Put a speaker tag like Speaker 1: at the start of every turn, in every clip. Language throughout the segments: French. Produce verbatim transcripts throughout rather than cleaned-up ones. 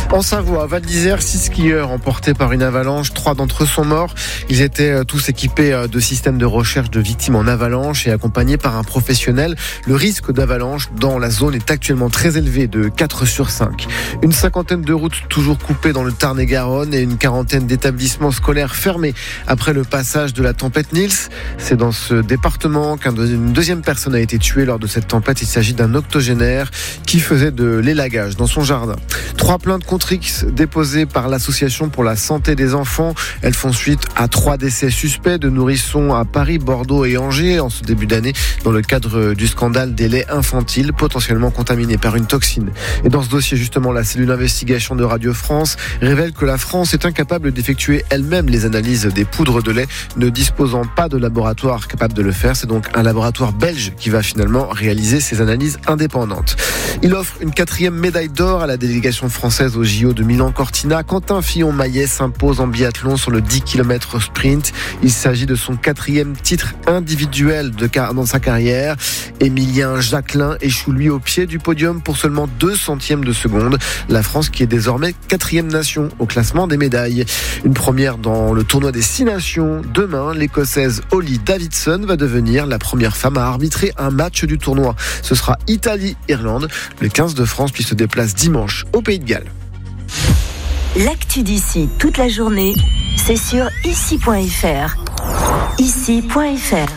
Speaker 1: En Savoie, à Val d'Isère, six skieurs emportés par une avalanche. Trois d'entre eux sont morts. Ils étaient tous équipés de systèmes de recherche de victimes en avalanche et accompagnés par un professionnel. Le risque d'avalanche dans la zone est actuellement très élevé, de quatre sur cinq. Une cinquantaine de routes toujours coupées dans le Tarn-et-Garonne et une quarantaine d'établissements scolaires fermés après le passage de la tempête Nils. C'est dans ce département qu'une deuxième personne a été tuée lors de cette tempête. Il s'agit d'un octogénaire qui faisait de l'élagage dans son jardin. Trois plaintes contre X déposées par l'Association pour la santé des enfants. Elles font suite à trois décès suspects de nourrissons à Paris, Bordeaux et Angers en ce début d'année dans le cadre du scandale des laits infantiles potentiellement contaminés par une toxine. Et dans ce dossier, justement, la cellule d'investigation de Radio France révèle que la France est incapable d'effectuer elle-même les analyses des poudres de lait, ne disposant pas de laboratoire capable de le faire. C'est donc un laboratoire belge qui va finalement réaliser ces analyses indépendantes. Il offre une quatrième médaille d'or à la délégation française au J O de Milan-Cortina. Quentin Fillon-Maillet s'impose en biathlon sur le dix kilomètres sprint. Il s'agit de son quatrième titre individuel de car- dans sa carrière. Émilien Jacquelin échoue lui au pied du podium pour seulement deux centièmes de seconde. La France qui est désormais quatrième nation au classement des médailles. Une première dans le tournoi des six nations. Demain, l'Écossaise Holly Davidson va devenir la première femme à arbitrer un match du tournoi. Ce sera Italie-Irlande. Le quinze de France puis se déplace dimanche au Pays de Galles.
Speaker 2: L'actu d'ici toute la journée, c'est sur ici point f r. ici point f r.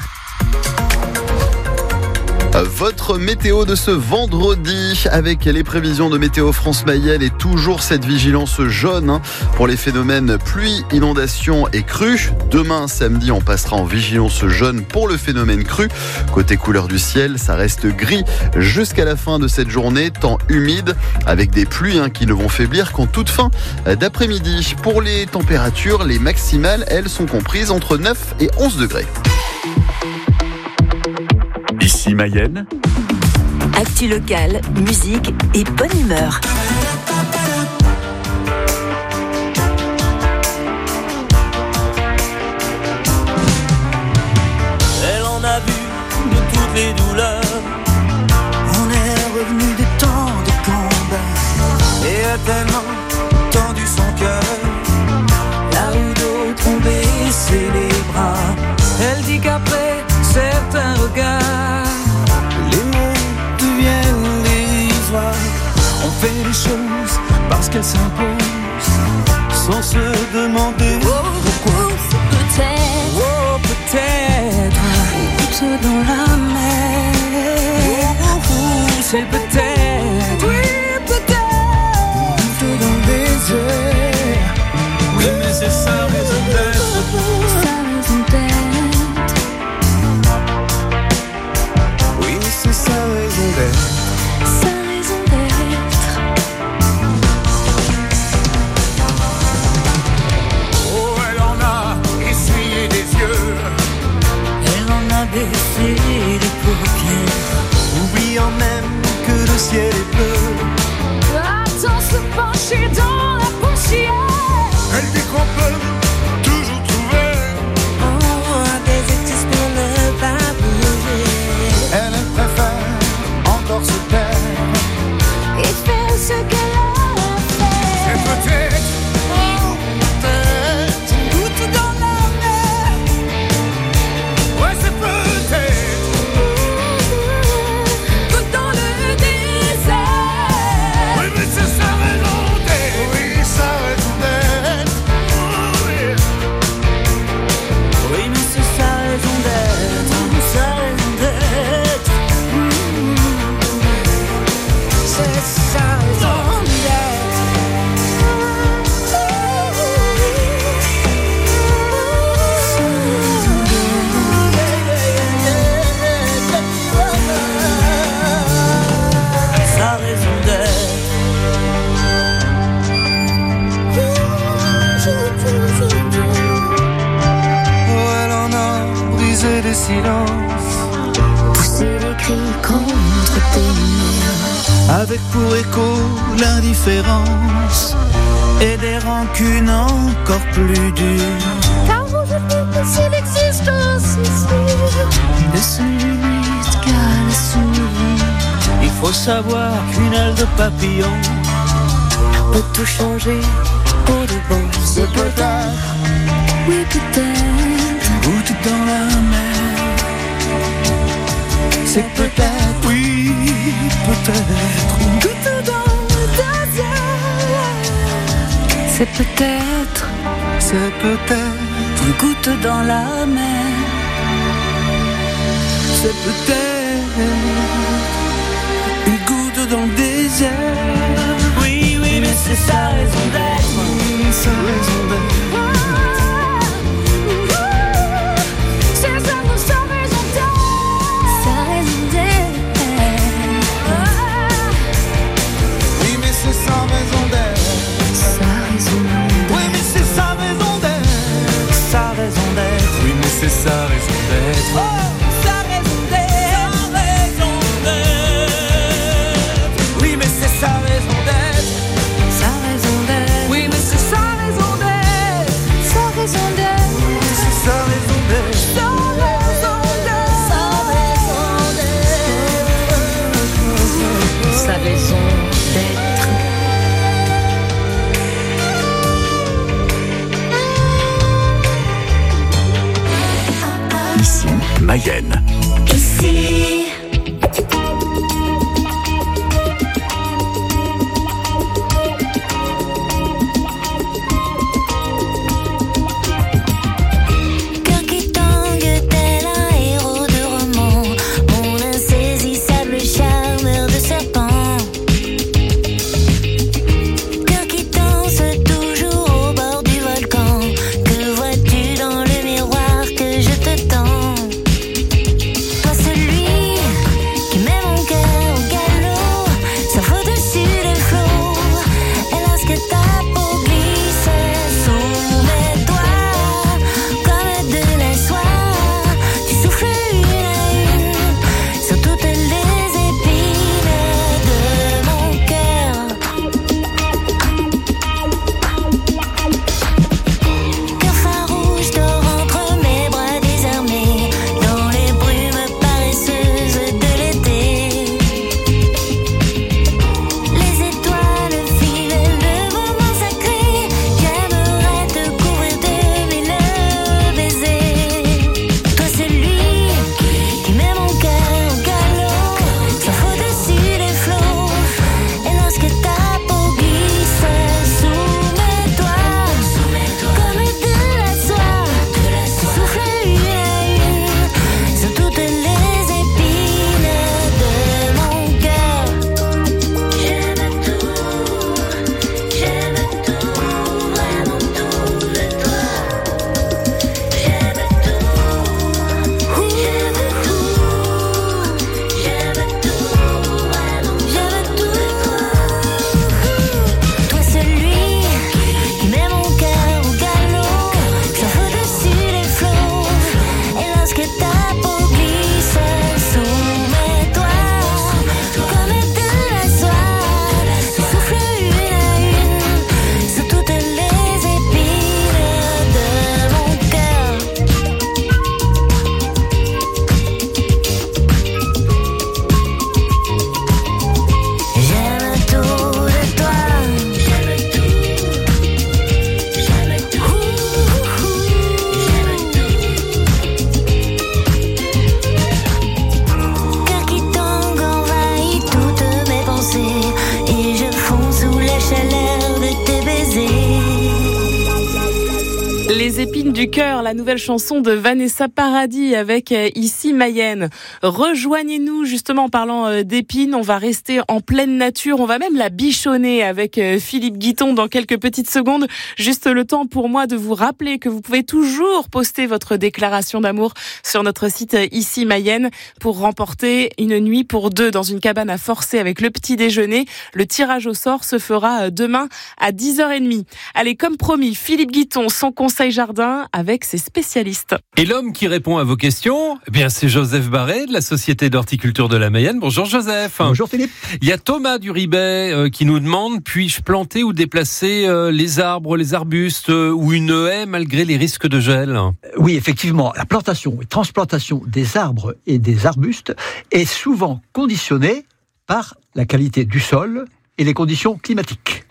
Speaker 3: Votre météo de ce vendredi avec les prévisions de Météo France Mayenne et toujours cette vigilance jaune hein, pour les phénomènes pluie, inondation et crue. Demain samedi, on passera en vigilance jaune pour le phénomène crue. Côté couleur du ciel, ça reste gris jusqu'à la fin de cette journée, temps humide avec des pluies hein, qui ne vont faiblir qu'en toute fin d'après-midi. Pour les températures, les maximales, elles sont comprises entre neuf et onze degrés.
Speaker 4: Ici Mayenne.
Speaker 2: Actu locale, musique et bonne humeur.
Speaker 5: Elle en a vu de toutes les douleurs. On est revenu de temps de combat et a tellement tendu son cœur. Là où d'autres ont baissé les bras, elle dit qu'après certains regards, les mots deviennent dérisoires. On fait les choses parce qu'elles s'imposent, sans se demander oh, pourquoi.
Speaker 6: Peut-être,
Speaker 5: oh, peut-être,
Speaker 6: goutte dans la mer.
Speaker 5: Oh, oh, c'est peut-être,
Speaker 6: oui, peut-être,
Speaker 5: goutte dans les airs. Oui, mais c'est sa raison d'être.
Speaker 6: Sa raison d'être.
Speaker 5: C'est sa raison d'être.
Speaker 6: Sa raison d'être.
Speaker 5: Oh, elle en a essuyé des yeux. Elle en a baissé les paupières, oubliant même que le ciel est bleu.
Speaker 6: Attends se pencher dans la poussière.
Speaker 5: Elle dit qu'on peut toujours trouver
Speaker 6: Oh, des excuses pour ne pas bouger.
Speaker 5: Elle préfère encore se taire
Speaker 6: Et faire ce qu'elle a fait.
Speaker 5: C'est peut-être, oh, peut-être une goutte dans la mer. Ouais, c'est peut-être
Speaker 6: une goutte dans le désert.
Speaker 5: oui, mais c'est sa raison d'être. Oui, sa raison d'être. Oh, oui. Oui, mais c'est sa raison d'être. Sa raison d'être. C'est sa raison d'être. Sa raison d'être. Oh, elle en a brisé des silences,
Speaker 6: Pousser les cris contre tes murs.
Speaker 5: avec pour écho l'indifférence et des rancunes encore plus dures.
Speaker 6: Car aujourd'hui, c'est l'existence ici.
Speaker 5: Ne se limite qu'à la souris. Il faut savoir qu'une aile de papillon
Speaker 6: peut tout changer pour de bon.
Speaker 3: C'est peut-être,
Speaker 6: Oui, peut-être,
Speaker 5: Une goutte dans la mer. C'est peut-être, oui, peut-être
Speaker 6: une goutte dans le désert. C'est peut-être
Speaker 5: C'est peut-être,
Speaker 6: une goutte dans la mer.
Speaker 5: c'est peut-être une goutte dans le désert. Oui, oui, mais c'est sa raison d'être. Sa raison d'être.
Speaker 6: C'est ça, nous sommes raison d'être. Sa raison d'être.
Speaker 5: Oui, mais c'est sa raison d'être.
Speaker 6: Sa raison d'être.
Speaker 5: Oui, mais c'est sa raison d'être. Sa raison d'être. Oui, mais c'est sa raison d'être. Oh, sa raison d'être. Sa raison d'être. Oui, mais c'est sa raison d'être.
Speaker 6: Sa raison d'être.
Speaker 5: Oui, mais c'est sa raison d'être.
Speaker 6: Sa raison d'être.
Speaker 5: C'est sa raison d'être.
Speaker 6: Sa raison d'être. Sa raison d'être.
Speaker 4: Ici, Mayenne.
Speaker 2: Ici.
Speaker 7: Cœur qui tangue tel un héros de roman, mon insaisissable charmeur de serpent. Cœur qui danse toujours au bord du volcan, que vois-tu dans le miroir que je te tends? Toi celui qui met mon cœur au galop, s'envole au-dessus des flots, et lorsque ta peau glisse sous mes doigts, comme de la soie, tu souffles une à une sur toutes les épines de mon cœur. Cœur farouche dort entre mes bras désarmés, dans les brumes paresseuses de l'été. Les étoiles filent le moment sacré, j'aimerais te couvrir de mille baisers. Toi celui qui met mon cœur au galop, s'envole au-dessus des flots, et lorsque ta peau glisse sous mes doigts, comme de la soie, tu souffles une à une sur toutes les épines de mon cœur. J'aime tout, j'aime tout, vraiment tout de toi. J'aime tout, j'aime tout, j'aime tout, vraiment j'aime tout de toi. Toi celui qui met mon cœur au galop, s'envole au-dessus des flots, et lorsque ta peau glisse sous mes doigts, comme de la soie, tu souffles une à une sur toutes les épines de mon cœur. J'aime tout de toi. J'aime tout. J'aime tout. Cœur qui tangue envahit toutes mes pensées, et je fonds sous la chaleur de tes baisers.
Speaker 8: Les épines du cœur, la nouvelle chanson de Vanessa Paradis avec euh, Ici Mayenne. Rejoignez-nous justement en parlant euh, d'épines. On va rester en pleine nature. On va même la bichonner avec euh, Philippe Guiton dans quelques petites secondes. Juste le temps pour moi de vous rappeler que vous pouvez toujours poster votre déclaration d'amour sur notre site euh, Ici Mayenne pour remporter une nuit pour deux dans une cabane à Forcé avec le petit déjeuner. Le tirage au sort se fera euh, demain à dix heures trente. Allez, comme promis, Philippe Guiton, son conseil jardin avec ses spécialistes.
Speaker 9: Et l'homme qui répond à vos questions, eh bien c'est Joseph Barré de la Société d'horticulture de la Mayenne. Bonjour Joseph.
Speaker 10: Bonjour Philippe.
Speaker 9: Il y a Thomas du Ribet euh, qui nous demande: puis-je planter ou déplacer euh, les arbres, les arbustes euh, ou une haie malgré les risques de gel?
Speaker 10: Oui, effectivement, la plantation et transplantation des arbres et des arbustes est souvent conditionnée par la qualité du sol et les conditions climatiques.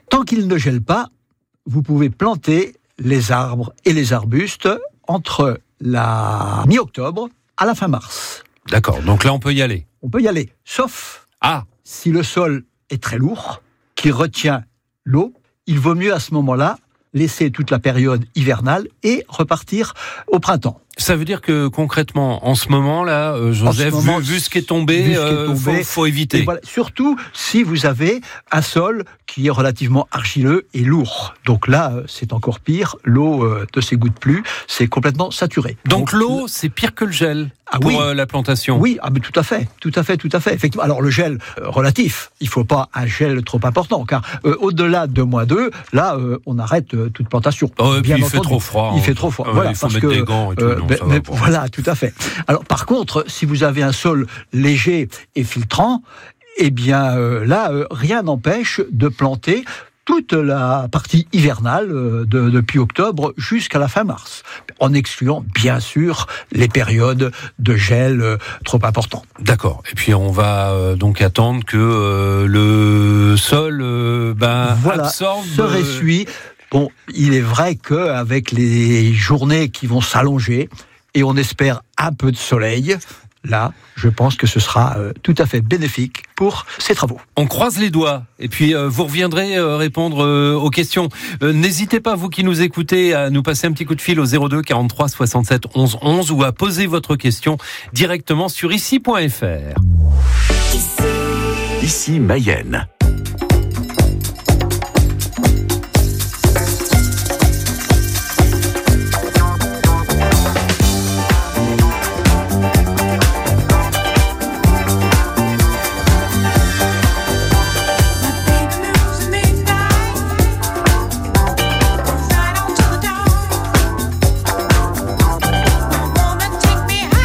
Speaker 10: Tant qu'il ne gèle pas, vous pouvez planter les arbres et les arbustes entre la mi-octobre à la fin mars.
Speaker 9: D'accord, donc là on peut y aller.
Speaker 10: On peut y aller, sauf
Speaker 9: ah.
Speaker 10: si le sol est très lourd, qui retient l'eau, il vaut mieux à ce moment-là laisser toute la période hivernale et repartir au printemps.
Speaker 9: Ça veut dire que concrètement, en ce moment-là, euh, Joseph, moment, vu, vu ce qui est tombé, il euh, faut, faut éviter.
Speaker 10: Voilà, surtout si vous avez un sol qui est relativement argileux et lourd. Donc là, c'est encore pire. L'eau euh, ne s'égoutte plus, c'est complètement saturé.
Speaker 9: Donc, Donc l'eau, c'est pire que le gel ah, pour
Speaker 10: oui.
Speaker 9: euh, la plantation.
Speaker 10: Oui, ah, mais tout à fait, tout à fait, tout à fait. Effectivement. Alors le gel euh, relatif, il faut pas un gel trop important, car euh, au-delà de moins deux, là, euh, on arrête euh, toute plantation.
Speaker 9: Oh, et
Speaker 10: Bien
Speaker 9: puis il
Speaker 10: entendu.
Speaker 9: fait trop froid.
Speaker 10: Il fait trop froid.
Speaker 9: Euh,
Speaker 10: voilà,
Speaker 9: il faut
Speaker 10: parce
Speaker 9: mettre
Speaker 10: que,
Speaker 9: des gants et tout.
Speaker 10: Euh,
Speaker 9: non,
Speaker 10: ben,
Speaker 9: ça
Speaker 10: mais,
Speaker 9: va
Speaker 10: voilà, tout à fait. Alors par contre, si vous avez un sol léger et filtrant, eh bien euh, là, euh, rien n'empêche de planter toute la partie hivernale de, depuis octobre jusqu'à la fin mars, en excluant bien sûr les périodes de gel euh, trop importantes.
Speaker 9: D'accord. Et puis on va euh, donc attendre que euh, le sol euh, ben,
Speaker 10: voilà,
Speaker 9: absorbe...
Speaker 10: se ressuie. Bon, il est vrai qu'avec les journées qui vont s'allonger, et on espère un peu de soleil, là, je pense que ce sera euh, tout à fait bénéfique pour ces travaux.
Speaker 9: On croise les doigts, et puis euh, vous reviendrez euh, répondre euh, aux questions. Euh, n'hésitez pas, vous qui nous écoutez, à nous passer un petit coup de fil au zéro deux quarante-trois soixante-sept onze onze ou à poser votre question directement sur ici point f r.
Speaker 4: Ici Mayenne.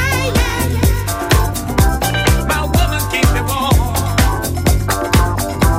Speaker 5: My woman keep me warm.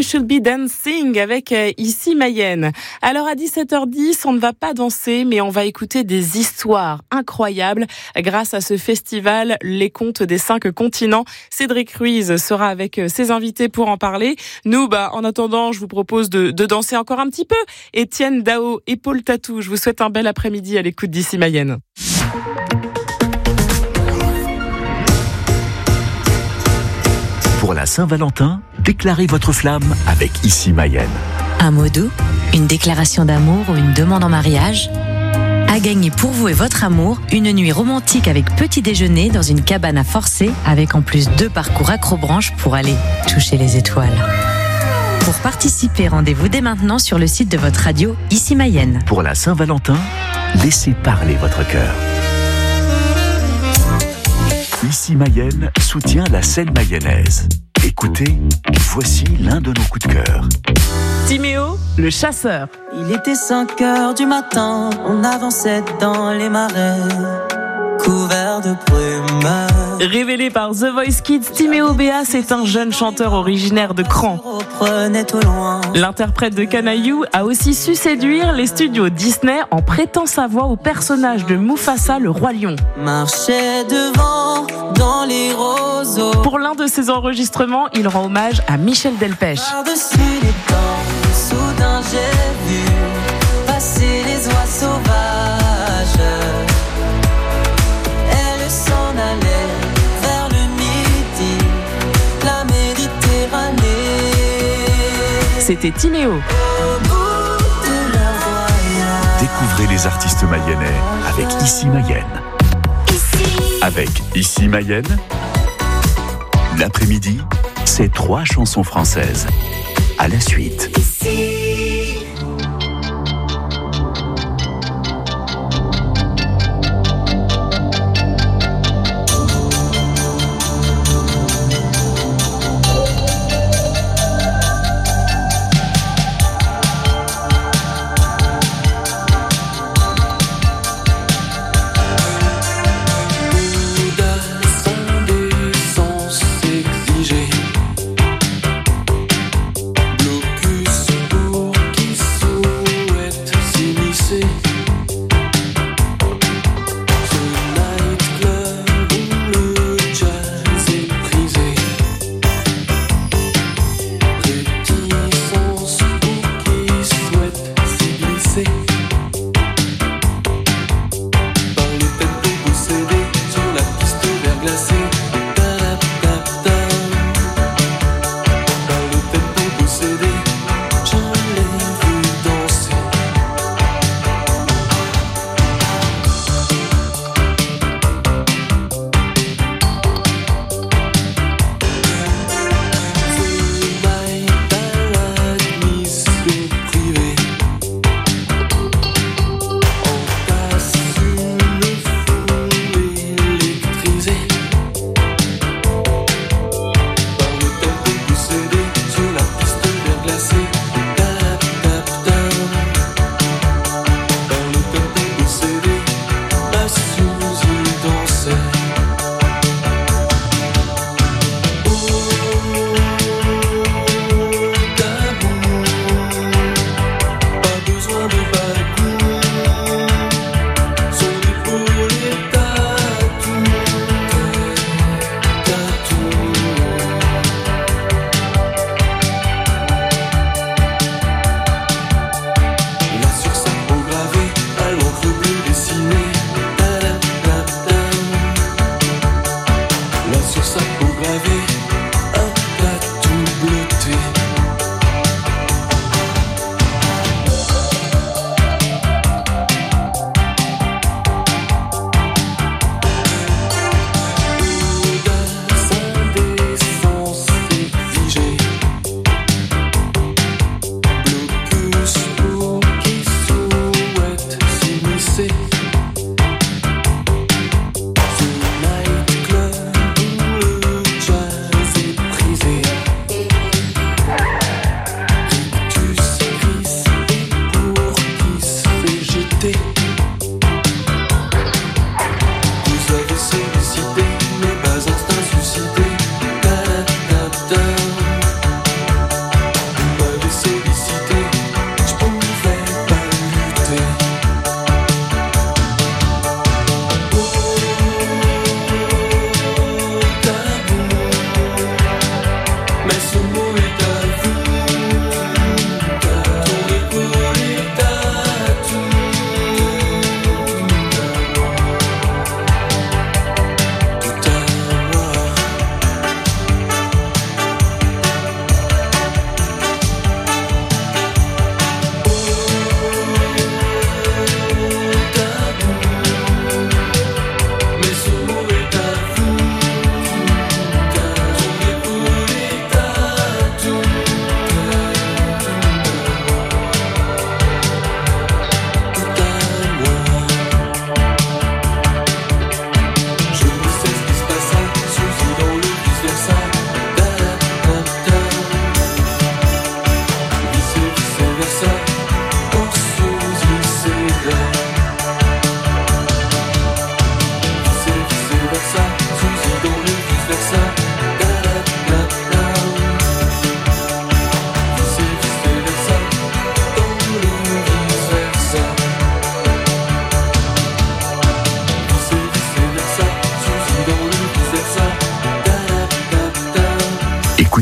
Speaker 8: Should Be Dancing avec euh, Ici Mayenne. Alors à dix-sept heures dix, on ne va pas danser, mais on va écouter des histoires incroyables grâce à ce festival Les Contes des Cinq Continents. Cédric Ruiz sera avec ses invités pour en parler. Nous, bah, en attendant, je vous propose de, de danser encore un petit peu. Étienne Dao et Paul Tatou, je vous souhaite un bel après-midi à l'écoute d'Ici Mayenne.
Speaker 4: Pour la Saint-Valentin, déclarez votre flamme avec Ici Mayenne.
Speaker 11: Un mot doux, une déclaration d'amour ou une demande en mariage. À gagner pour vous et votre amour, une nuit romantique avec petit déjeuner dans une cabane à Forcé, avec en plus deux parcours accrobranche pour aller toucher les étoiles. Pour participer, rendez-vous dès maintenant sur le site de votre radio Ici Mayenne.
Speaker 4: Pour la Saint-Valentin, laissez parler votre cœur. Ici Mayenne soutient la scène mayonnaise. Écoutez, voici l'un de nos coups de cœur.
Speaker 8: Timéo, le chasseur.
Speaker 5: Il était cinq heures du matin, on avançait dans les marais, couverts de brume.
Speaker 8: Révélé par The Voice Kids, Timéo Béas est un jeune chanteur originaire de Cran. L'interprète de Canaillou a aussi su séduire les studios Disney en prêtant sa voix au personnage de Mufasa, le roi lion.
Speaker 5: Marchait devant dans les roseaux.
Speaker 8: Pour l'un de ses enregistrements, il rend hommage à Michel Delpech.
Speaker 5: Par-dessus les temps, soudain j'ai vu passer les oies sauvages. Elle s'en allait vers le midi, la Méditerranée.
Speaker 8: C'était Timéo.
Speaker 5: Au bout de leur voyage.
Speaker 4: Découvrez les artistes mayennais avec Ici Mayenne. Avec Ici Mayenne, l'après-midi, c'est trois chansons françaises. À la suite.
Speaker 12: Blocus pour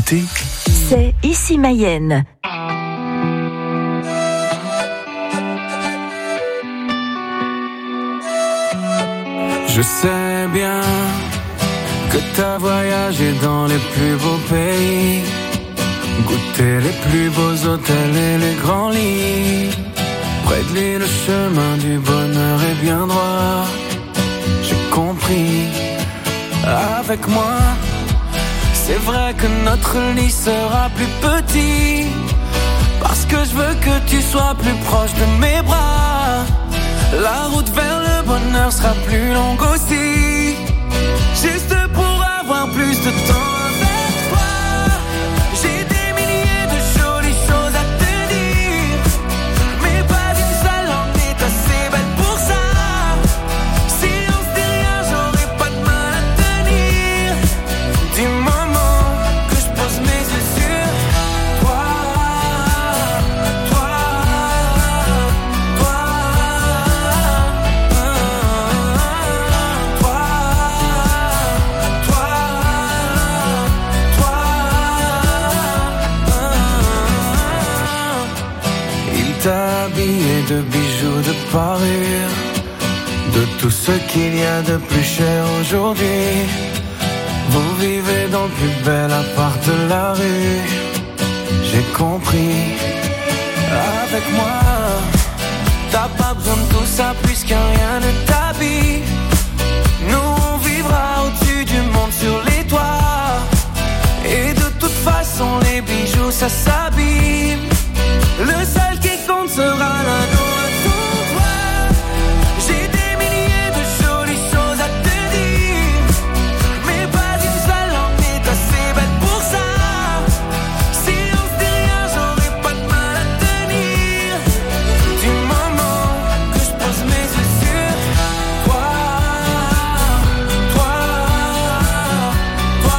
Speaker 4: écoutez,
Speaker 2: c'est Ici Mayenne.
Speaker 5: Je sais bien que t'as voyagé dans les plus beaux pays, goûté les plus beaux hôtels et les grands lits. Près de lui, le chemin du bonheur est bien droit. J'ai compris. Avec moi, c'est vrai que notre lit sera plus petit, parce que je veux que tu sois plus proche de mes bras. La route vers le bonheur sera plus longue aussi, juste pour avoir plus de temps avec toi. J'ai des milliers de jolies choses à te dire, mais pas une seule en est assez belle pour ça. Si on se dit rien, j'aurais pas de mal à tenir. Du moment que je pose mes yeux sur toi, toi, toi, habillé de bijoux, de parures, de tout ce qu'il y a de plus cher aujourd'hui. Vous vivez dans le plus bel appart de la rue. J'ai compris. Avec moi, t'as pas besoin de tout ça puisque rien ne t'habille. Nous on vivra au-dessus du monde sur les toits, et de toute façon les bijoux ça s'abîme. Le seul qui compte sera l'anneau à ton doigt. J'ai des milliers de jolies choses à te dire, mais pas une seule en est assez belle pour ça. Si on se dit rien, j'aurais pas de mal à tenir. Du moment que je pose mes yeux sur toi, toi, toi,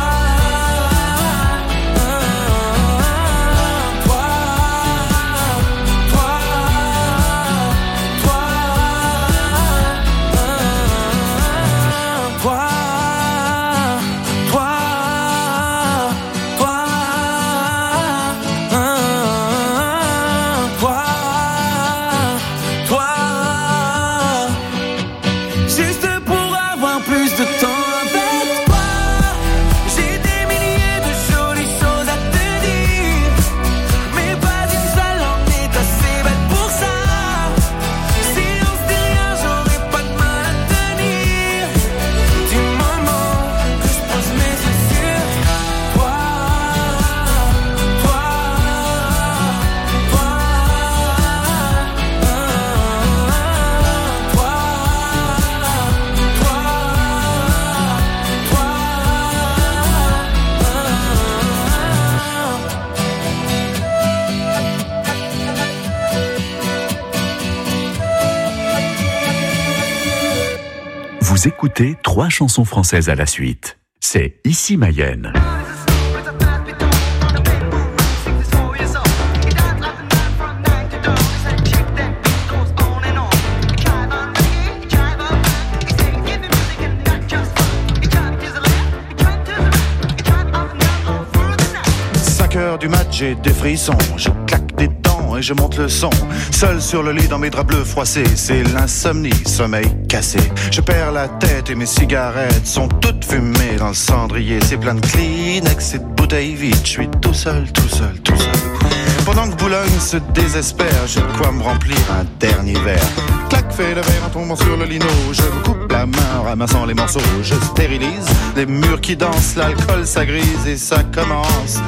Speaker 4: Vous écoutez trois chansons françaises à la suite. C'est Ici Mayenne.
Speaker 12: cinq heures du mat, j'ai des frissons, je claque des dents et je monte le son. Seul sur le lit dans mes draps bleus froissés, c'est l'insomnie, sommeil cassé. Je perds la tête et mes cigarettes sont toutes fumées dans le cendrier. C'est plein de Kleenex et de bouteilles vides, je suis tout seul, tout seul, tout seul. Pendant que Boulogne se désespère, j'ai de quoi me remplir un dernier verre. Clac, fait le verre en tombant sur le lino. Je me coupe la main en ramassant les morceaux. Je stérilise les murs qui dansent, l'alcool ça grise et ça commence.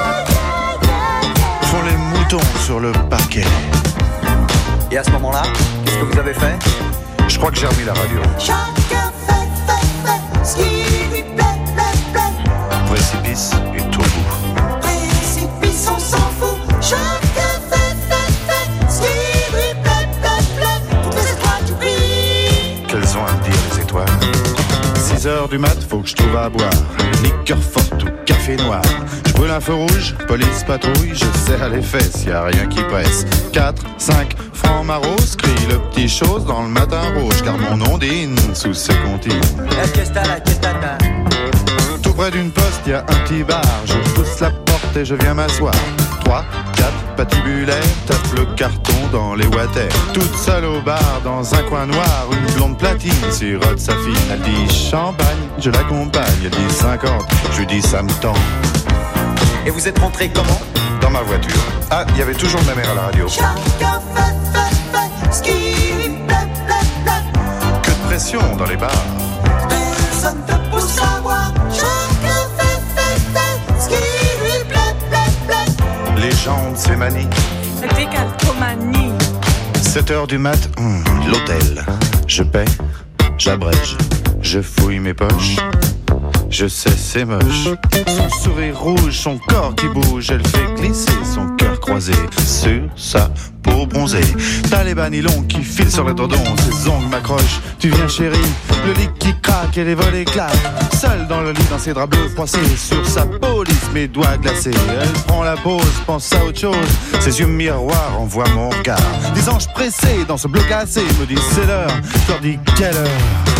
Speaker 12: Font les moutons sur le parquet.
Speaker 13: Et à ce moment-là, qu'est-ce que vous avez fait?
Speaker 12: Je crois que j'ai remis la radio.
Speaker 14: Chacun fait, fait, fait ce qui lui plaît, plaît, plaît.
Speaker 12: Précipice et tout bout.
Speaker 14: Précipice, on s'en fout. Chacun fait, fait, fait ce qui lui plaît, plaît, plaît. Toutes les étoiles du prix.
Speaker 12: Qu'elles ont à me dire les étoiles. six heures du mat, faut que je trouve à boire. Liqueur forte ou café noir. Je brûle un feu rouge, police patrouille. Je serre les fesses, y a rien qui presse. quatre, cinq francs maros, crie le petit chose dans le matin rouge. Car mon ondine sous ce comptine.
Speaker 13: La fiesta, la fiesta,
Speaker 12: tout près d'une poste, y a un petit bar. Je pousse la porte porte et je viens m'asseoir. Trois, quatre, patibulaire, tape le carton dans les water. Toute seule au bar, dans un coin noir, une blonde platine sirote sa fille. Elle dit champagne, je l'accompagne. Elle dit cinquante, je lui dis ça me tend.
Speaker 13: Et vous êtes rentré comment?
Speaker 12: Dans ma voiture. Ah, il y avait toujours ma mère à la radio.
Speaker 14: Chacun fait, fait, fait ce qui lui plaît, plaît, plaît.
Speaker 12: Que de pression dans les bars.
Speaker 14: Personne ne peut savoir. Chacun fait, fait, fait ce qui lui plaît, plaît, plaît.
Speaker 12: Les jambes, c'est manie.
Speaker 6: La décalcomanie.
Speaker 12: sept heures du mat, hum, l'hôtel. Je paie, j'abrège, je fouille mes poches. Je sais, c'est moche. Son sourire rouge, son corps qui bouge. Elle fait glisser son cœur croisé sur sa peau bronzée. T'as les bas nylons qui filent sur le tendon. Ses ongles m'accrochent. Tu viens chérie, le lit qui craque et les volets claquent. Seule dans le lit, dans ses draps bleus froissés. Sur sa peau lisse, mes doigts glacés. Elle prend la pause, pense à autre chose. Ses yeux miroirs envoient mon regard. Des anges pressés dans ce bleu cassé. Me disent c'est l'heure, je leur dis quelle heure.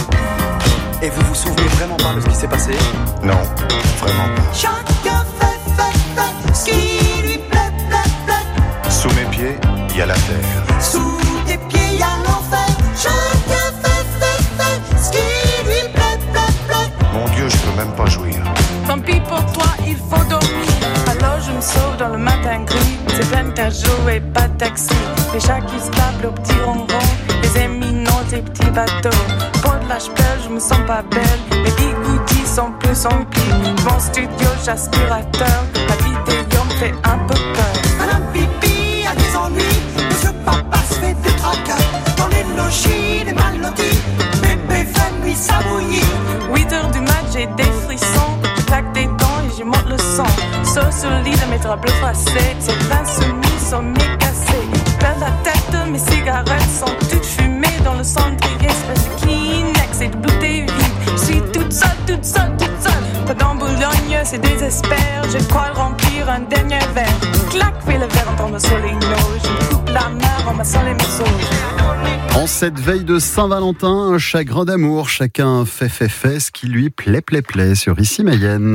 Speaker 13: Et vous vous souvenez vraiment pas de ce qui s'est passé?
Speaker 12: Non, vraiment pas.
Speaker 14: Chacun fait, fait, fait ce qui lui plaît, plaît, plaît.
Speaker 12: Sous mes pieds, il y a la terre.
Speaker 14: Sous tes pieds, il y a l'enfer. Chacun fait, fait, fait ce qui lui plaît, plaît, plaît.
Speaker 12: Mon Dieu, je peux même pas jouir.
Speaker 6: Tant pis pour toi, il faut dormir. Alors je me sauve dans le matin gris. C'est plein de jouer, pas de taxi. Les chats qui se tapent au petit ronron. Les éminents, les petits bateaux. Pour de l'âge belle, je me sens pas belle. Les bigoudis sont plus emplis. Mon studio, j'aspirateur. La vidéo me fait un peu peur.
Speaker 14: Madame Pipi a des ennuis. Monsieur Papa se fait des tracas. Dans les logis, les mal lotis. Bébé fait nuit sabouillie.
Speaker 6: huit heures du mat, j'ai des frissons. Je claque des dents et je monte le sang. Sauf sur le lit de mes draps bleus froissés. Ces insoumis sont mes cassés. Je perds la tête, mes cigarettes sont toutes fumées dans le cendrier. Espèce de Kleenex et de bouteilles vides. Je suis toute seule, toute seule, toute seule. Pas dans Boulogne, c'est désespère. Je crois remplir un dernier verre. Clac, fais le verre en tombant sur les noix. Je coupe la mer en massant les morceaux.
Speaker 3: En cette veille de Saint-Valentin, un chagrin d'amour, chacun fait, fait, fait ce qui lui plaît, plaît, plaît sur Ici Mayenne.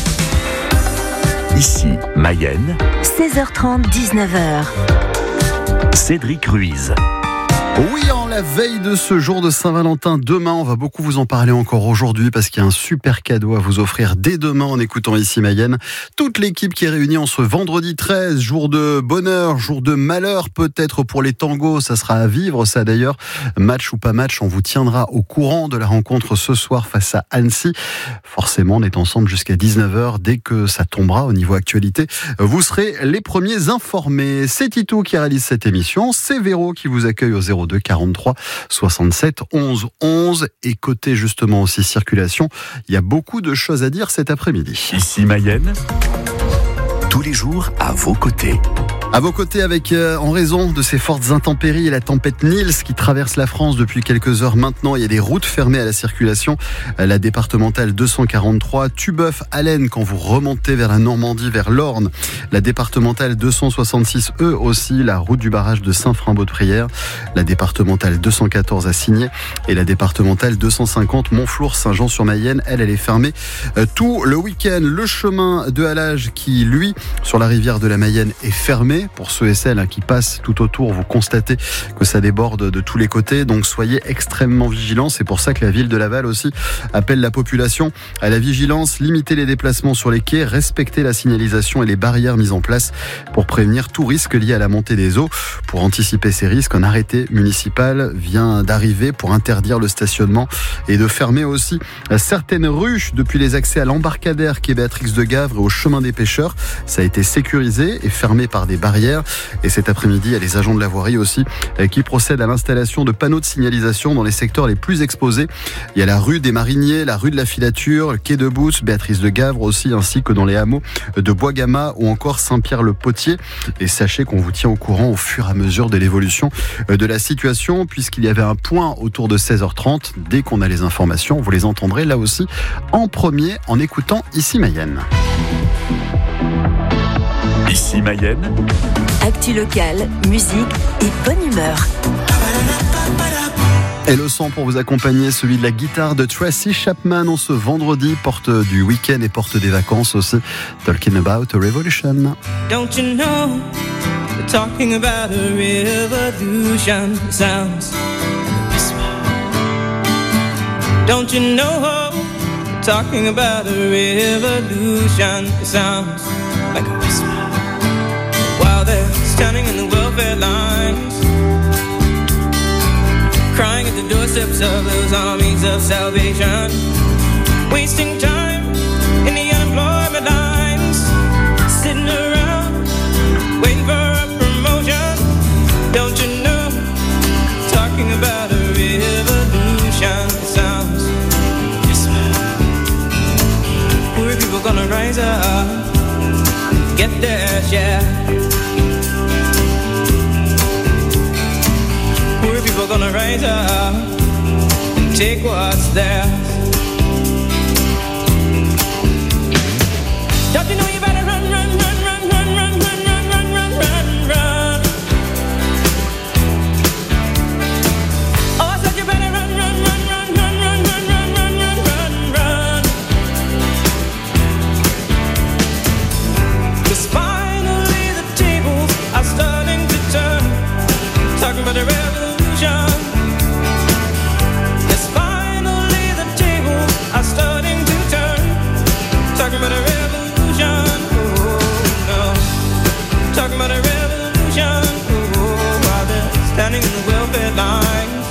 Speaker 4: Ici Mayenne,
Speaker 2: seize heures trente, dix-neuf heures.
Speaker 4: Cédric Ruiz.
Speaker 3: Oui, en la veille de ce jour de Saint-Valentin, demain, on va beaucoup vous en parler encore aujourd'hui parce qu'il y a un super cadeau à vous offrir dès demain en écoutant Ici Mayenne. Toute l'équipe qui est réunie en ce vendredi treize, jour de bonheur, jour de malheur peut-être pour les tangos, ça sera à vivre ça d'ailleurs. Match ou pas match, on vous tiendra au courant de la rencontre ce soir face à Annecy. Forcément, on est ensemble jusqu'à dix-neuf heures. Dès que ça tombera au niveau actualité, vous serez les premiers informés. C'est Titou qui réalise cette émission, c'est Véro qui vous accueille au zéro deux quarante-trois soixante-sept onze onze. Et côté justement aussi circulation, il y a beaucoup de choses à dire cet après-midi.
Speaker 4: Ici Mayenne, tous les jours à vos côtés.
Speaker 3: À vos côtés avec, euh, en raison de ces fortes intempéries et la tempête Nils qui traverse la France depuis quelques heures maintenant, il y a des routes fermées à la circulation. La départementale deux cent quarante-trois, Tubeuf-Allen quand vous remontez vers la Normandie, vers l'Orne. La départementale deux cent soixante-six, eux aussi, la route du barrage de Saint-Frimbault-de-Prière. La départementale deux cent quatorze à Signé et la départementale deux cent cinquante Montflour-Saint-Jean-sur-Mayenne. Elle, elle est fermée euh, tout le week-end. Le chemin de halage qui, lui, sur la rivière de la Mayenne est fermé. Pour ceux et celles qui passent tout autour, vous constatez que ça déborde de tous les côtés, donc soyez extrêmement vigilants. C'est pour ça que la ville de Laval aussi appelle la population à la vigilance, limiter les déplacements sur les quais, respecter la signalisation et les barrières mises en place pour prévenir tout risque lié à la montée des eaux. Pour anticiper ces risques, un arrêté municipal vient d'arriver pour interdire le stationnement et de fermer aussi certaines rues depuis les accès à l'embarcadère qui est Béatrix de Gavre et au chemin des pêcheurs. Ça a été sécurisé et fermé par des barrières. Et cet après-midi, il y a les agents de la voirie aussi qui procèdent à l'installation de panneaux de signalisation dans les secteurs les plus exposés. Il y a la rue des Mariniers, la rue de la Filature, le quai de Bousse, Béatrice de Gavre aussi, ainsi que dans les hameaux de Bois-Gama ou encore Saint-Pierre-le-Potier. Et sachez qu'on vous tient au courant au fur et à mesure de l'évolution de la situation, puisqu'il y avait un point autour de seize heures trente. Dès qu'on a les informations, vous les entendrez là aussi en premier en écoutant Ici Mayenne.
Speaker 4: Ici Mayenne,
Speaker 2: Actu locale, musique et bonne humeur.
Speaker 3: Et le son pour vous accompagner, celui de la guitare de Tracy Chapman en ce vendredi, porte du week-end et porte des vacances aussi. Talking about a revolution.
Speaker 15: Don't you know, we're talking about a revolution. Sounds like a whisper. Don't you know, we're talking about a revolution. It sounds like a whisper. While they're standing in the welfare lines, crying at the doorsteps of those armies of salvation, wasting time in the unemployment lines, sitting around waiting for a promotion. Don't you know, talking about a revolution. It sounds yes, poor people gonna rise up, get their share. People gonna rise up and take what's theirs. Don't you know you better run, run, run, run, run, run, run, run, run, run, run, run. Oh, I said you better run, run, run, run, run, run, run, run, run, run, run, run. 'Cause finally the tables are starting to turn. Talking about the revolution. Yes, finally the tables are starting to turn. Talking about a revolution, oh no. Talking about a revolution, oh, while they're standing in the welfare lines,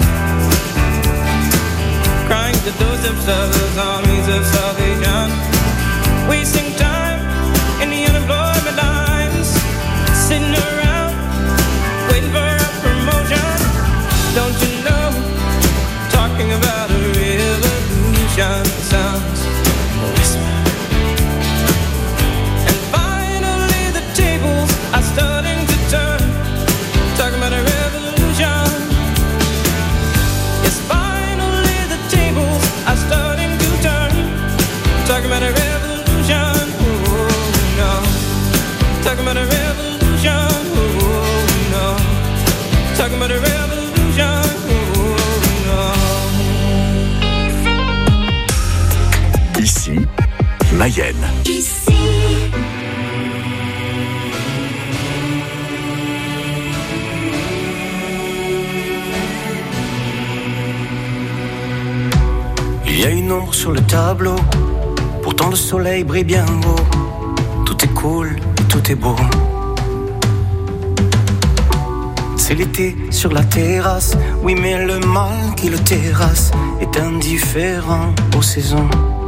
Speaker 15: crying at the doorsteps of those armies of salvation, wasting time in the unemployment lines, sitting around waiting for a promotion. Don't you know, talking about a revolution sounds a whisper. And finally the tables are starting to turn. Talking about a revolution. Yes, finally the tables are starting to turn. Talking about a revolution, oh no. Talking about a revolution, oh no. Talking about a revolution.
Speaker 4: Ici, Mayenne.
Speaker 7: Ici.
Speaker 5: Il y a une ombre sur le tableau, pourtant le soleil brille bien haut. Tout est cool, tout est beau. C'est l'été sur la terrasse, oui mais le mal qui le terrasse est indifférent aux saisons.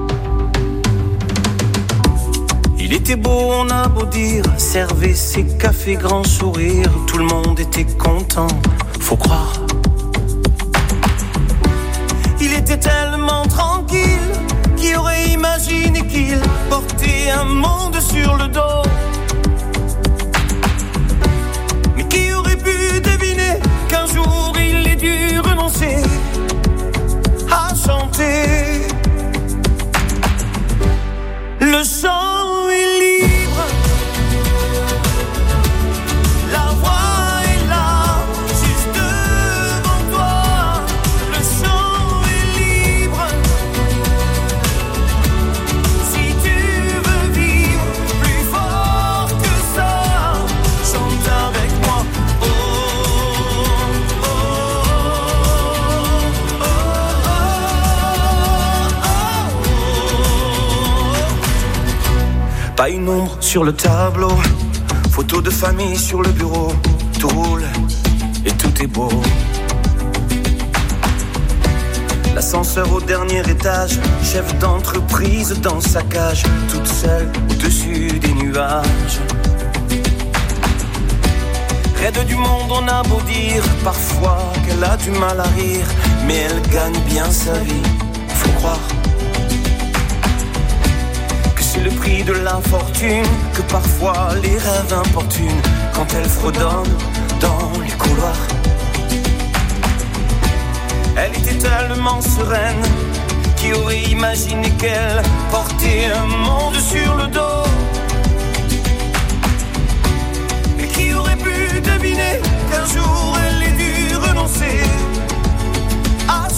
Speaker 5: Il était beau, on a beau dire, servait ses cafés grand sourire, tout le monde était content, faut croire. Il était tellement tranquille, qui aurait imaginé qu'il portait un monde sur le dos. Mais qui aurait pu deviner qu'un jour il ait dû renoncer à chanter. Le chant est libre, la voix est là, juste devant toi. Le chant est libre, si tu veux vivre plus fort que ça, chante avec moi. Oh, oh, oh, oh, oh, oh. Pas une ombre sur le tableau, photo de famille sur le bureau, tout roule et tout est beau. L'ascenseur au dernier étage, chef d'entreprise dans sa cage, toute seule au-dessus des nuages. Raide du monde, on a beau dire parfois qu'elle a du mal à rire, mais elle gagne bien sa vie, faut croire. C'est le prix de l'infortune que parfois les rêves importunent quand elle fredonne dans les couloirs. Elle était tellement sereine, qui aurait imaginé qu'elle portait un monde sur le dos. Mais qui aurait pu deviner qu'un jour elle ait dû renoncer à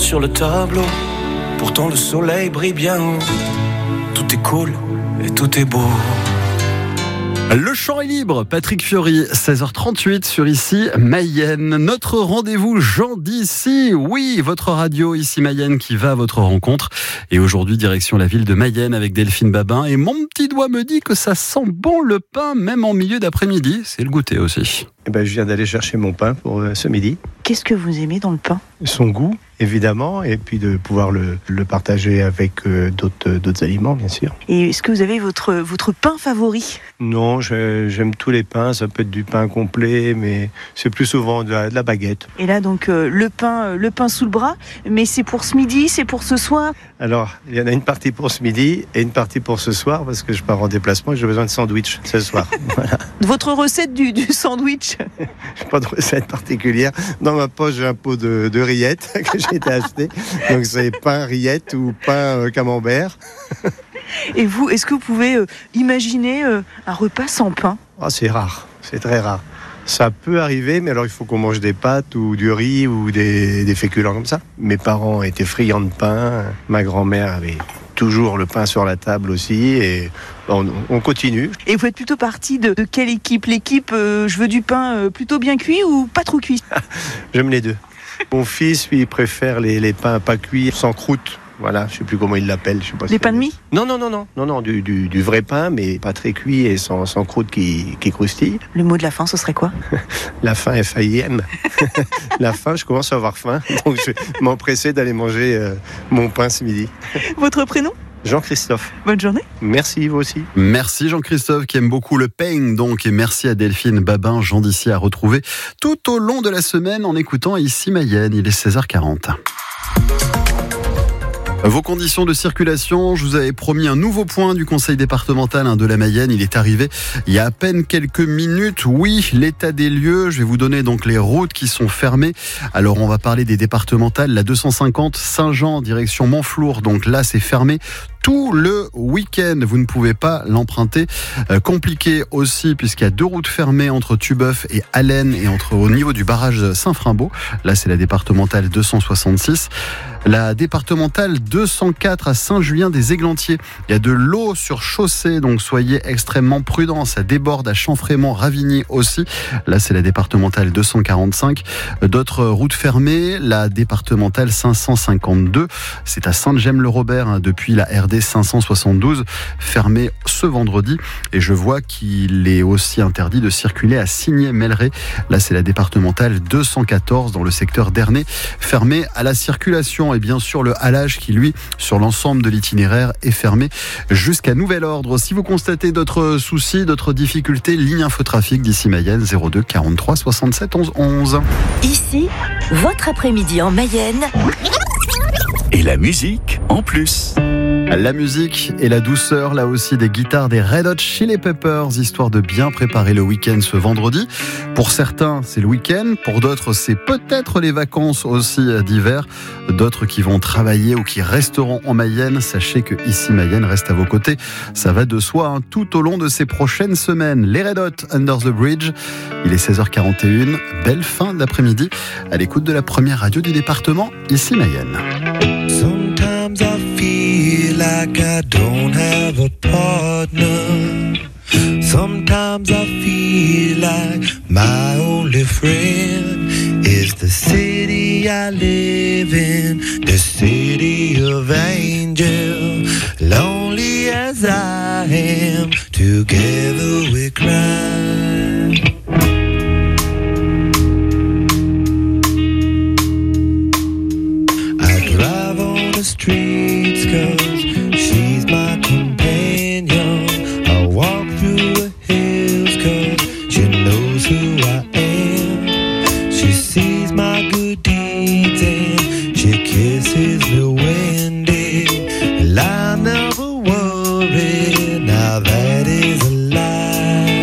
Speaker 5: sur le tableau. Pourtant le soleil brille bien haut. Tout est cool et tout est beau.
Speaker 3: Le chant est libre, Patrick Fiori, seize heures trente-huit sur Ici Mayenne. Notre rendez-vous Jean d'ici, oui, votre radio Ici Mayenne qui va à votre rencontre. Et aujourd'hui, direction la ville de Mayenne avec Delphine Babin. Et mon petit doigt me dit que ça sent bon le pain, même en milieu d'après-midi. C'est le goûter aussi.
Speaker 16: Eh ben, je viens d'aller chercher mon pain pour euh, ce midi.
Speaker 17: Qu'est-ce que vous aimez dans le pain ?
Speaker 16: Son goût, évidemment, et puis de pouvoir le, le partager avec euh, d'autres, d'autres aliments, bien sûr.
Speaker 17: Et est-ce que vous avez votre, votre pain favori ?
Speaker 16: Non, je, j'aime tous les pains. Ça peut être du pain complet, mais c'est plus souvent de la, de la baguette.
Speaker 17: Et là, donc, euh, le pain, euh, le pain sous le bras, mais c'est pour ce midi, c'est pour ce soir ?
Speaker 16: Alors, il y en a une partie pour ce midi et une partie pour ce soir, parce que je pars en déplacement et j'ai besoin de sandwich ce soir. Voilà.
Speaker 17: Votre recette du, du sandwich ?
Speaker 16: Je n'ai pas de recette particulière. Dans ma poche, j'ai un pot de, de rillettes que j'ai été acheté. Donc, c'est pain rillette ou pain euh, camembert.
Speaker 17: Et vous, est-ce que vous pouvez euh, imaginer euh, un repas sans pain ?
Speaker 16: Ah, c'est rare, c'est très rare. Ça peut arriver, mais alors il faut qu'on mange des pâtes ou du riz ou des, des féculents comme ça. Mes parents étaient friands de pain. Ma grand-mère avait toujours le pain sur la table aussi. Et on, on continue.
Speaker 17: Et vous êtes plutôt parti de, de quelle équipe ? L'équipe euh, je veux du pain euh, plutôt bien cuit ou pas trop cuit ?
Speaker 16: J'aime les deux. Mon fils, lui, il préfère les, les pains pas cuits, sans croûte. Voilà, je sais plus comment il l'appelle. Je sais pas
Speaker 17: les si pains de mie ?
Speaker 16: Non, non, non, non, non, non, du, du, du vrai pain, mais pas très cuit et sans, sans croûte qui, qui croustille.
Speaker 17: Le mot de la fin, ce serait quoi ?
Speaker 16: La faim, F A I M. La faim, je commence à avoir faim, donc je vais m'empresser d'aller manger euh, mon pain ce midi.
Speaker 17: Votre prénom ?
Speaker 16: Jean-Christophe.
Speaker 17: Bonne journée.
Speaker 16: Merci, vous aussi.
Speaker 3: Merci Jean-Christophe qui aime beaucoup le pain, donc, et merci à Delphine Babin, Jean d'ici à retrouver tout au long de la semaine en écoutant Ici Mayenne. Il est seize heures quarante. Vos conditions de circulation, je vous avais promis un nouveau point du conseil départemental de la Mayenne. Il est arrivé il y a à peine quelques minutes. Oui, l'état des lieux. Je vais vous donner donc les routes qui sont fermées. Alors, on va parler des départementales. La deux cent cinquante Saint-Jean, direction Montflour. Donc là, c'est fermé tout le week-end. Vous ne pouvez pas l'emprunter. Euh, compliqué aussi puisqu'il y a deux routes fermées entre Tubeuf et Allen et entre au niveau du barrage Saint-Frimbault. Là, c'est la départementale deux cent soixante-six. La départementale deux cent quatre à Saint-Julien-des-Églantiers. Il y a de l'eau sur chaussée, donc soyez extrêmement prudents. Ça déborde à Chanfrémont-Ravigny aussi. Là, c'est la départementale deux cent quarante-cinq. D'autres routes fermées. La départementale cinq cent cinquante-deux. C'est à Sainte-Gemme-le-Robert hein, depuis la R D cinq cent soixante-douze, fermée ce vendredi. Et je vois qu'il est aussi interdit de circuler à Signé-Melleray. Là, c'est la départementale deux cent quatorze dans le secteur d'Ernée, fermée à la circulation. Et bien sûr, le halage qui, lui, sur l'ensemble de l'itinéraire, est fermé jusqu'à nouvel ordre. Si vous constatez d'autres soucis, d'autres difficultés, ligne infotrafic d'Ici Mayenne, zéro deux quarante-trois soixante-sept onze onze.
Speaker 2: Ici, votre après-midi en Mayenne.
Speaker 4: Et la musique en plus.
Speaker 3: La musique et la douceur, là aussi des guitares des Red Hot Chili Peppers, histoire de bien préparer le week-end ce vendredi. Pour certains, c'est le week-end. Pour d'autres, c'est peut-être les vacances aussi d'hiver. D'autres qui vont travailler ou qui resteront en Mayenne. Sachez que Ici Mayenne reste à vos côtés. Ça va de soi hein, tout au long de ces prochaines semaines. Les Red Hot Under the Bridge. Il est seize heures quarante et une. Belle fin d'après-midi à l'écoute de la première radio du département, Ici Mayenne.
Speaker 5: Sometimes I feel like I don't have a partner. Sometimes I feel like my only friend is the city I live in, the city of angel. Lonely as I am, together we cry. I drive on the streets 'cause she's my companion. I walk through the hills 'cause she knows who I am. She sees my good deeds and she kisses the windy. And I never worry, now that is a lie.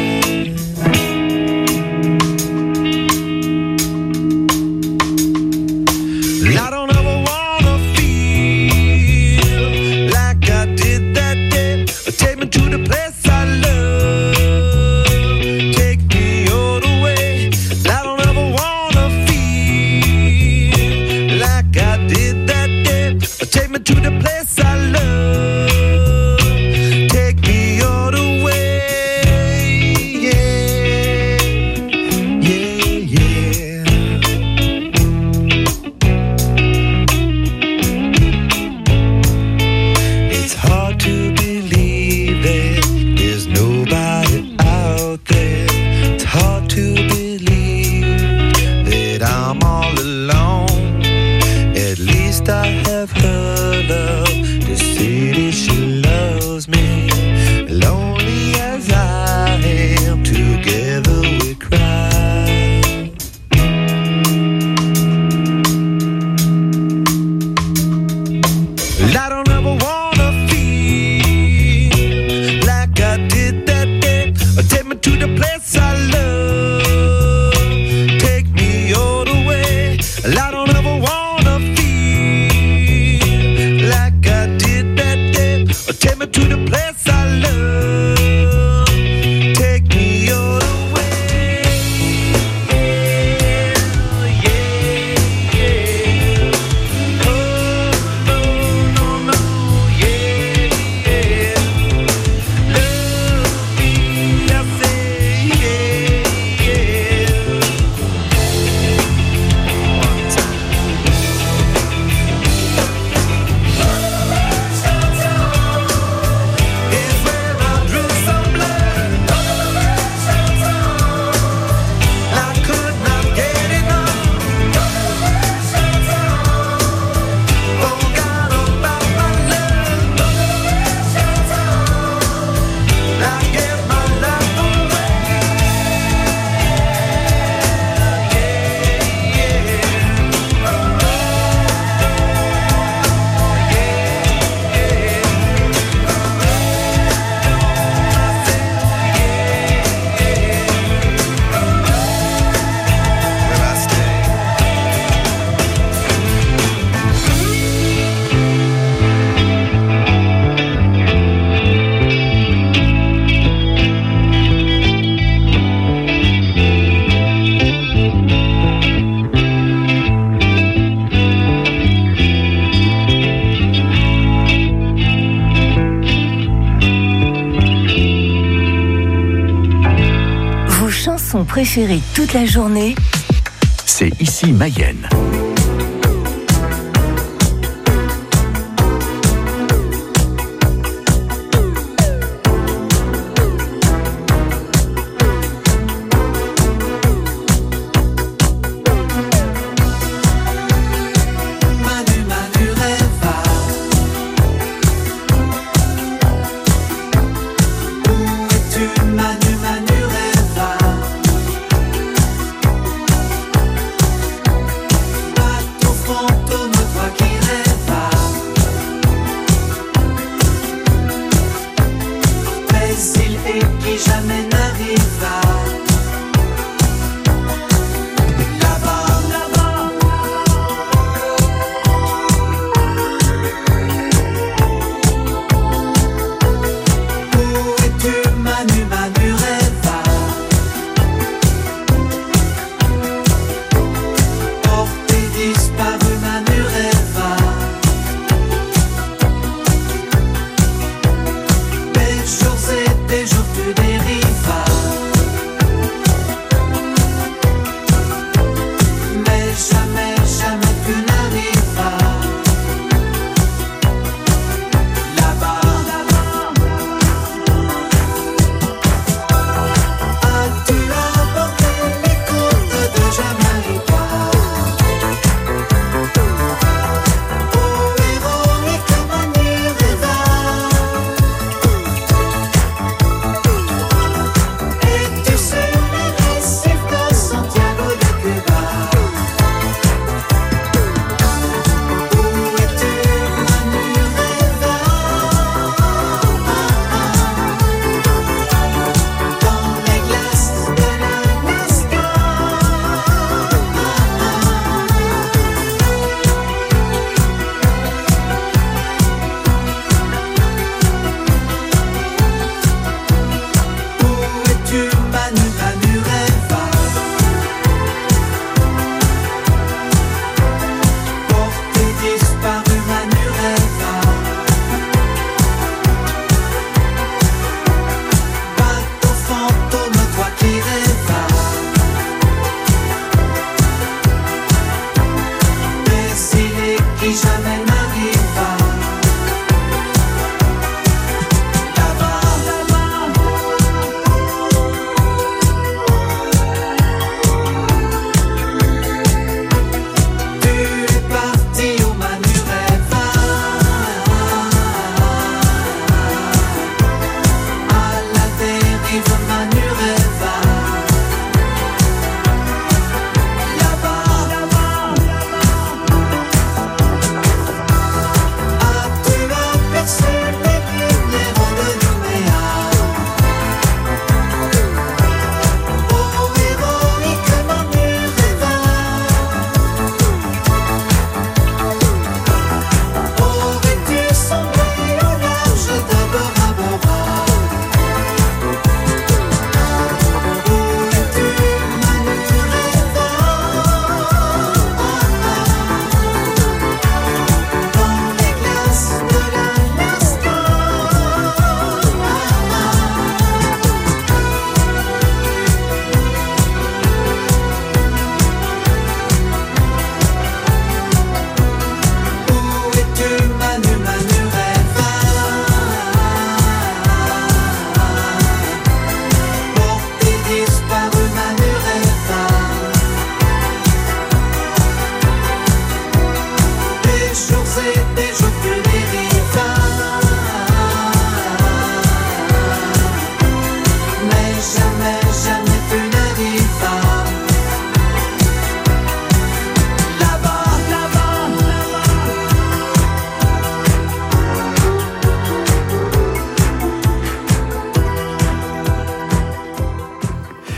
Speaker 5: me to the place I love. Take me all the way. Yeah, yeah. Oh, no, no, no, yeah, yeah. Love me, I say, yeah, yeah. One time. Is where I drew some blood. I could not get enough. Forgot about my love. I gave my life away. Yeah, Will I stay?
Speaker 2: Vos chansons préférées toute la journée
Speaker 4: C'est ici Mayenne.
Speaker 5: Manu, Manu rêva. Où es-tu, Manu, Manu rêva?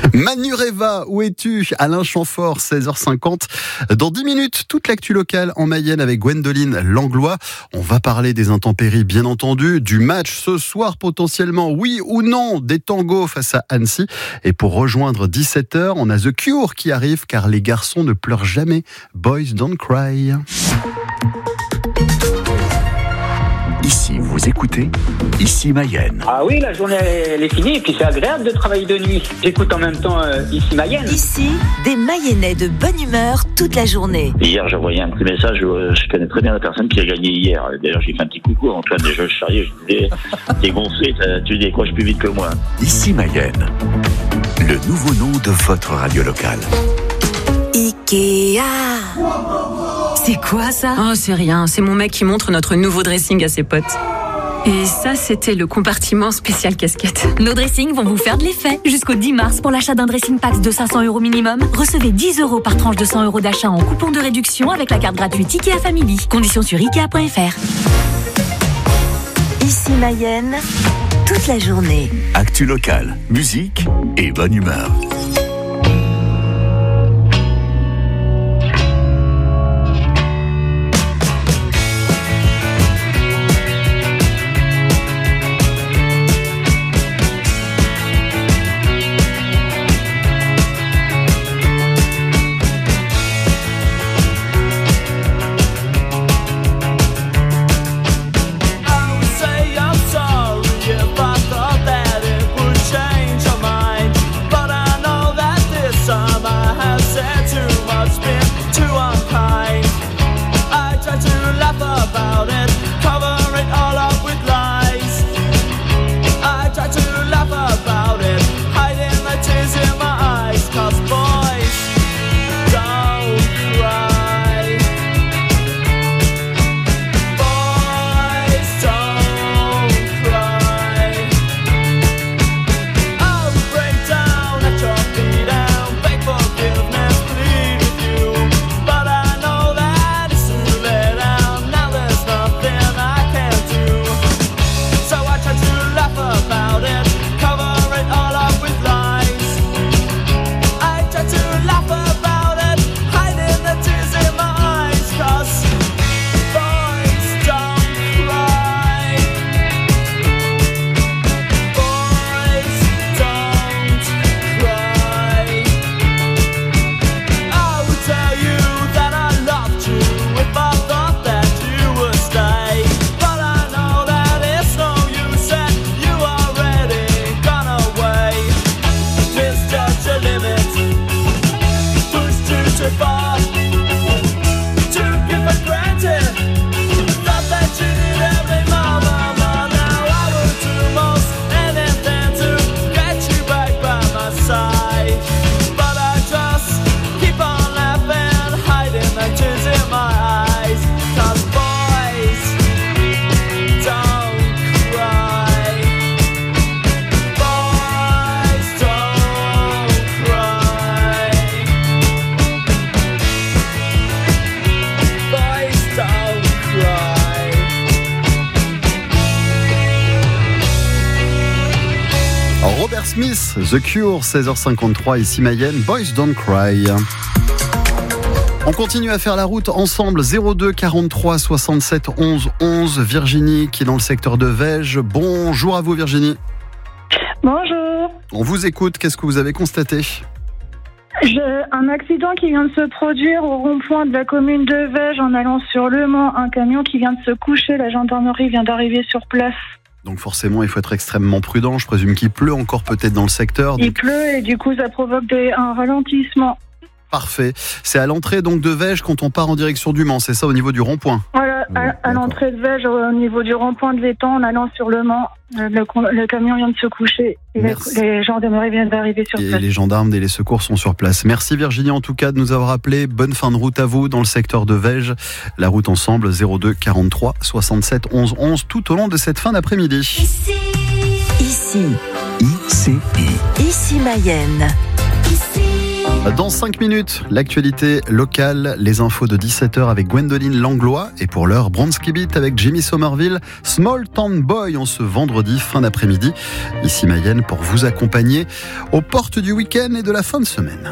Speaker 3: Manureva, où es-tu? Alain Chamfort, seize heures cinquante. Dans dix minutes, toute l'actu locale en Mayenne avec Gwendoline Langlois. On va parler des intempéries, bien entendu, du match ce soir potentiellement, oui ou non, des tangos face à Annecy. Et pour rejoindre dix-sept heures, on a The Cure qui arrive car les garçons ne pleurent jamais. Boys don't cry.
Speaker 4: Ici, vous écoutez Ici Mayenne.
Speaker 18: Ah oui, la journée elle est finie et puis c'est agréable de travailler de nuit. J'écoute en même temps euh, Ici Mayenne.
Speaker 2: Ici, des Mayennais de bonne humeur toute la journée.
Speaker 19: Hier, j'ai envoyé un petit message. Je, je connais très bien la personne qui a gagné hier. D'ailleurs, j'ai fait un petit coucou à Antoine déjà je charriais. Je disais, t'es gonflé, tu décroches plus vite que moi.
Speaker 4: Ici Mayenne, le nouveau nom de votre radio locale.
Speaker 11: Ikea. C'est quoi ça? Oh, c'est rien, c'est mon mec qui montre notre nouveau dressing à ses potes. Et ça, c'était le compartiment spécial casquette.
Speaker 20: Nos dressings vont vous faire de l'effet. Jusqu'au dix mars, pour l'achat d'un dressing pack de cinq cents euros minimum, recevez dix euros par tranche de cent euros d'achat en coupon de réduction avec la carte gratuite Ikea Family. Conditions sur ikea point f r.
Speaker 2: Ici Mayenne, toute la journée.
Speaker 4: Actu locale, musique et bonne humeur.
Speaker 3: Robert Smith, The Cure, seize heures cinquante-trois, ici Mayenne, Boys Don't Cry. On continue à faire la route ensemble, zéro deux quarante-trois soixante-sept onze onze. Virginie qui est dans le secteur de Vège. Bonjour à vous Virginie.
Speaker 21: Bonjour.
Speaker 3: On vous écoute, qu'est-ce que vous avez constaté ?
Speaker 21: J'ai un accident qui vient de se produire au rond-point de la commune de Vège en allant sur Le Mans. Un camion qui vient de se coucher, la gendarmerie vient d'arriver sur place.
Speaker 3: Donc forcément, il faut être extrêmement prudent. Je présume qu'il pleut encore peut-être dans le secteur.
Speaker 21: Il
Speaker 3: donc...
Speaker 21: pleut et du coup, ça provoque des, un ralentissement.
Speaker 3: Parfait. C'est à l'entrée donc de Vège quand on part en direction du Mans, c'est ça, au niveau du rond-point ?
Speaker 21: Voilà, à, à l'entrée de Vège, au niveau du rond-point de l'étang, en allant sur Le Mans, le, le camion vient de se coucher. Et les, les gendarmeries viennent d'arriver sur
Speaker 3: et
Speaker 21: place.
Speaker 3: Et les gendarmes et les secours sont sur place. Merci Virginie en tout cas de nous avoir appelé. Bonne fin de route à vous dans le secteur de Vège. La route ensemble, zéro deux quarante-trois soixante-sept onze onze, tout au long de cette fin d'après-midi.
Speaker 2: Ici. Ici.
Speaker 4: I C I.
Speaker 2: Ici Mayenne.
Speaker 7: Ici.
Speaker 3: Dans cinq minutes, l'actualité locale, les infos de dix-sept heures avec Gwendoline Langlois et pour l'heure, Bronski Beat avec Jimmy Somerville, Small Town Boy en ce vendredi fin d'après-midi. Ici Mayenne pour vous accompagner aux portes du week-end et de la fin de semaine.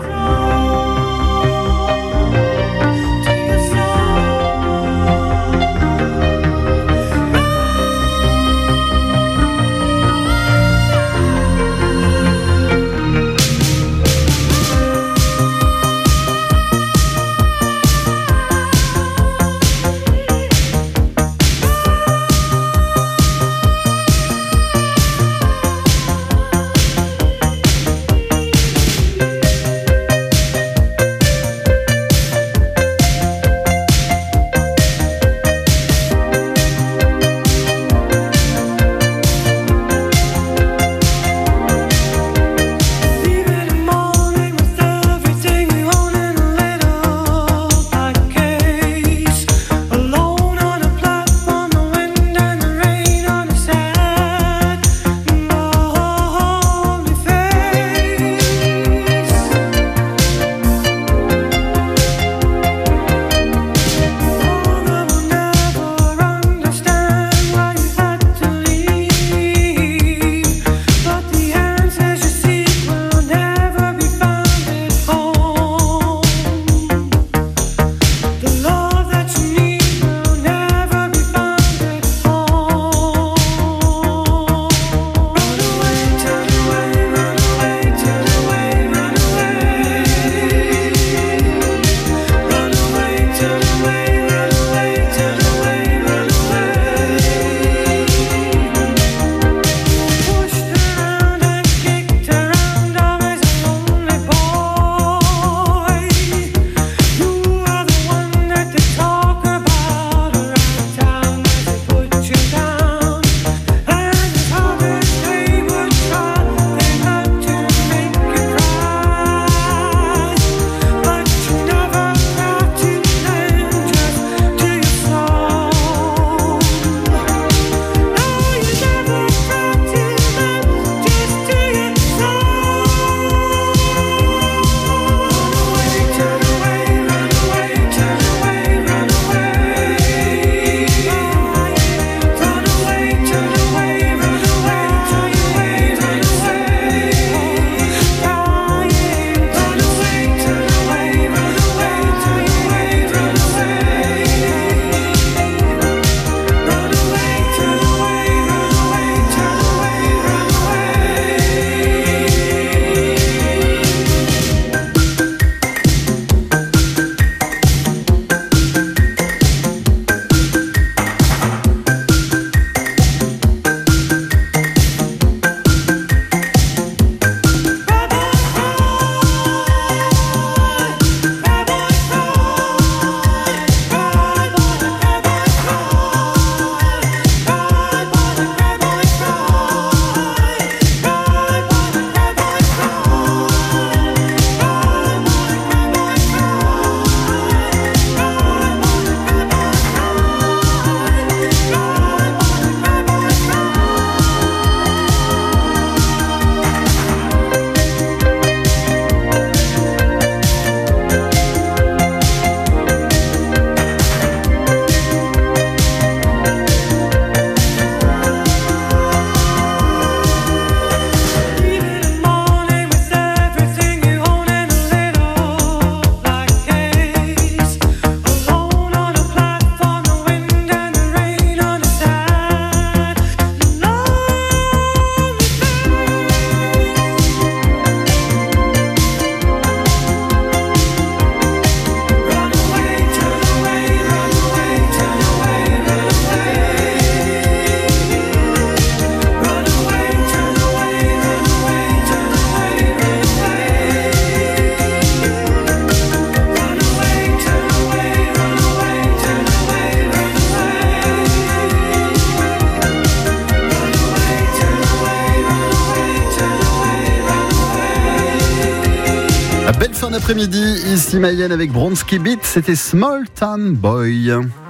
Speaker 3: Belle fin d'après-midi, ici Mayenne avec Bronski Beat, c'était Small Town Boy.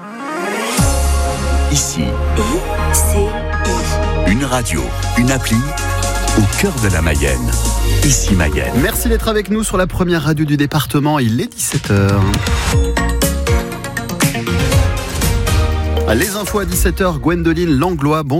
Speaker 4: Ici, une radio, une appli au cœur de la Mayenne. Ici Mayenne.
Speaker 3: Merci d'être avec nous sur la première radio du département. Il est dix-sept heures. Les infos à dix-sept heures, Gwendoline Langlois. Bon